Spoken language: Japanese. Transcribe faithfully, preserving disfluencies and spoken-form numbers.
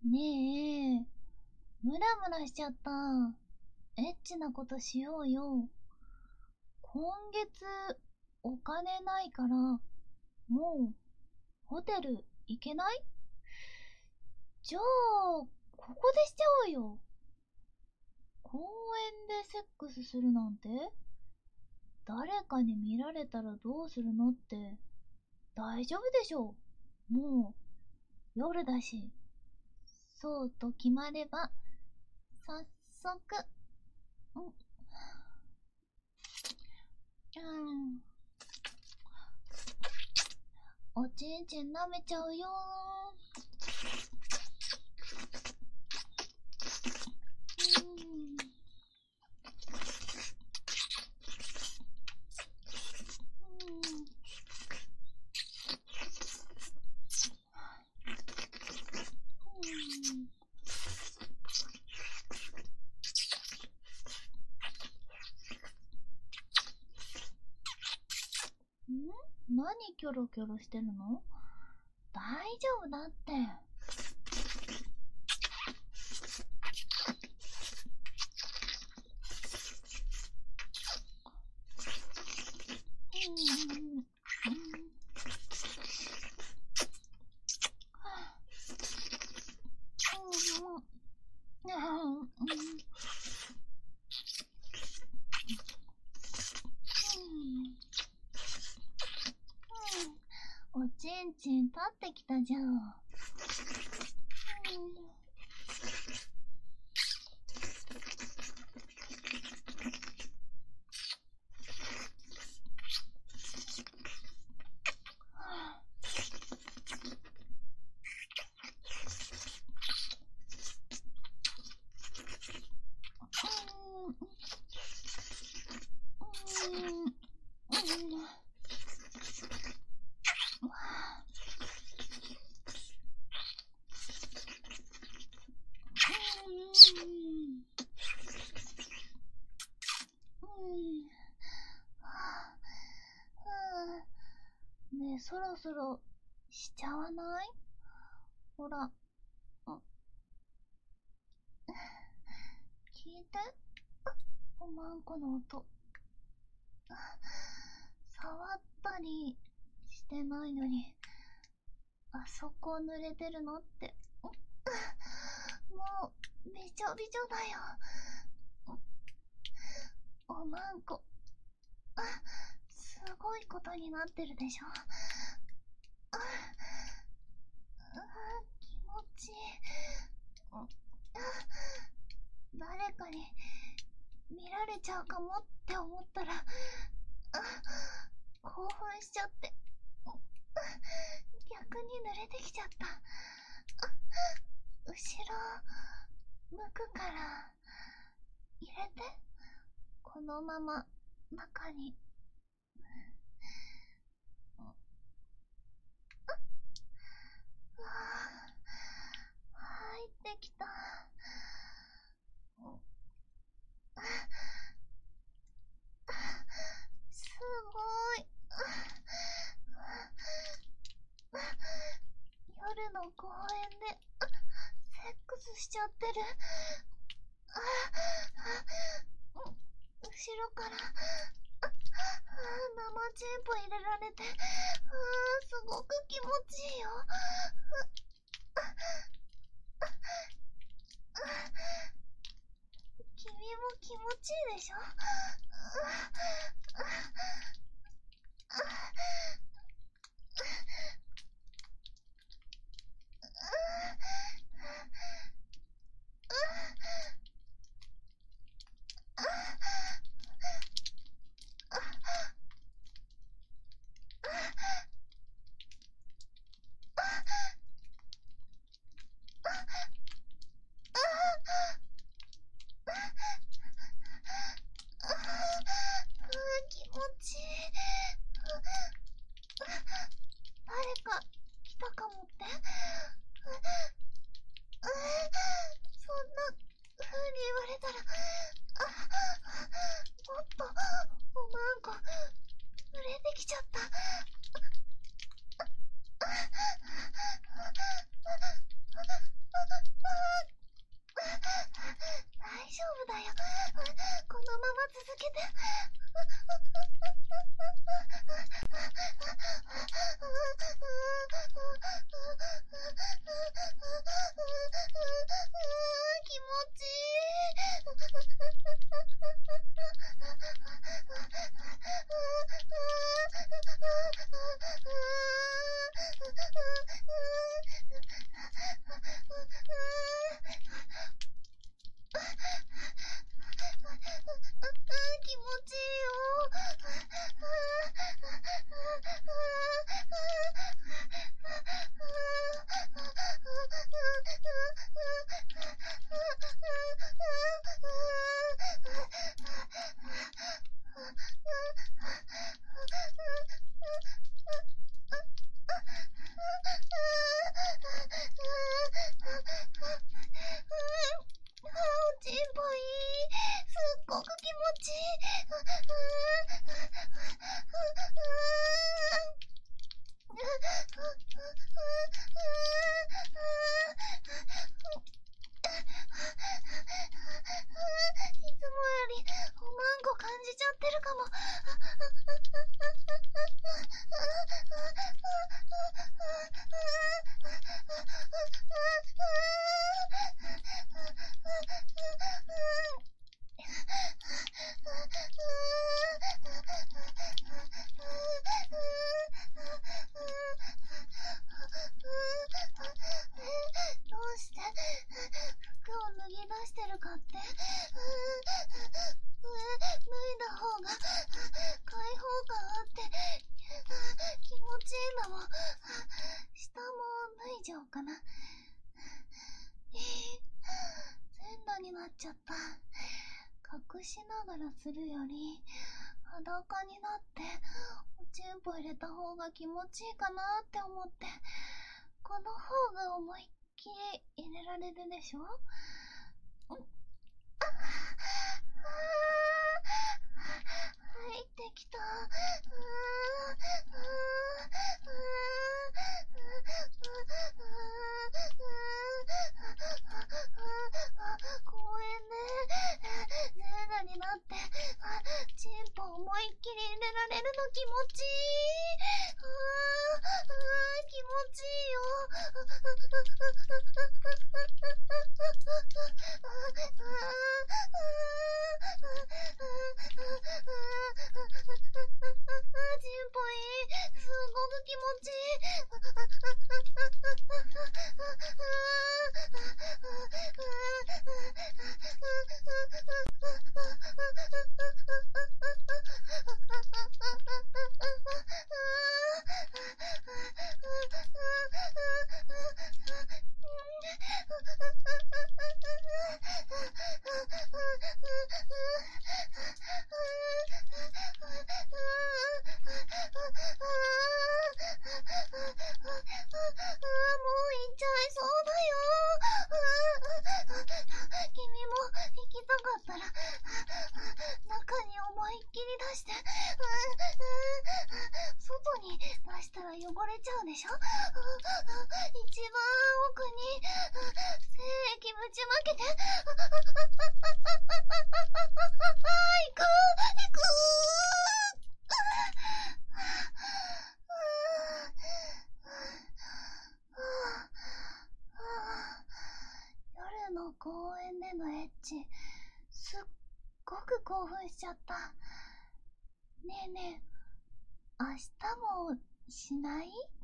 ねえ、ムラムラしちゃった。エッチなことしようよ。今月お金ないからもうホテル行けない？じゃあここでしちゃおうよ。公園でセックスするなんて誰かに見られたらどうするのって。大丈夫でしょう。もう夜だし。そうと決まれば早速。うん、うんおちんちん舐めちゃうよー。うんうん、何キョロキョロしてるの？大丈夫だって。おちんちん立ってきたじゃん。うんねえ、そろそろしちゃわない？ほら、聞いて、おまんこの音。触ったりしてないのに、あそこ濡れてるのって。もうびちょびちょだよ。おまんこ、すごいことになってるでしょ。ああ、気持ちいい。誰かに見られちゃうかもって思ったら興奮しちゃって逆に濡れてきちゃった。後ろ向くから入れて。このまま中に。うわ入ってきた。すごい。夜の公園でセックスしちゃってる。後ろから生チンポ入れられて、すごく気持ちいいよ。君も気持ちいいでしょ？ 大丈夫だよ。このまま続けて。気持ちい気持ちいいよ。おちんぽいい。すっごく気持ちいい。いつもよりおまんこ感じちゃってるかも。どうして服を脱ぎ出してるかって、上脱いだ方が開放感あって気持ちいいんだもん。下も脱いじゃおうかな。えー、全裸になっちゃった。隠しながらするより裸になっておちんぽ入れた方が気持ちいいかなって思って、この方が思いっきり入れられるでしょ。あっ、入ってきた。うーうー公園で全裸になってチンポ思いっきり入れられるの気持ちいい。あー気持ちいいよ。チンポいい。すごく気持ちいい。汚れちゃうでしょ。一番奥に精液ぶちまけて。行く行く。夜の公園でのエッチ、すっごく興奮しちゃった。ねえねえ、明日もしない？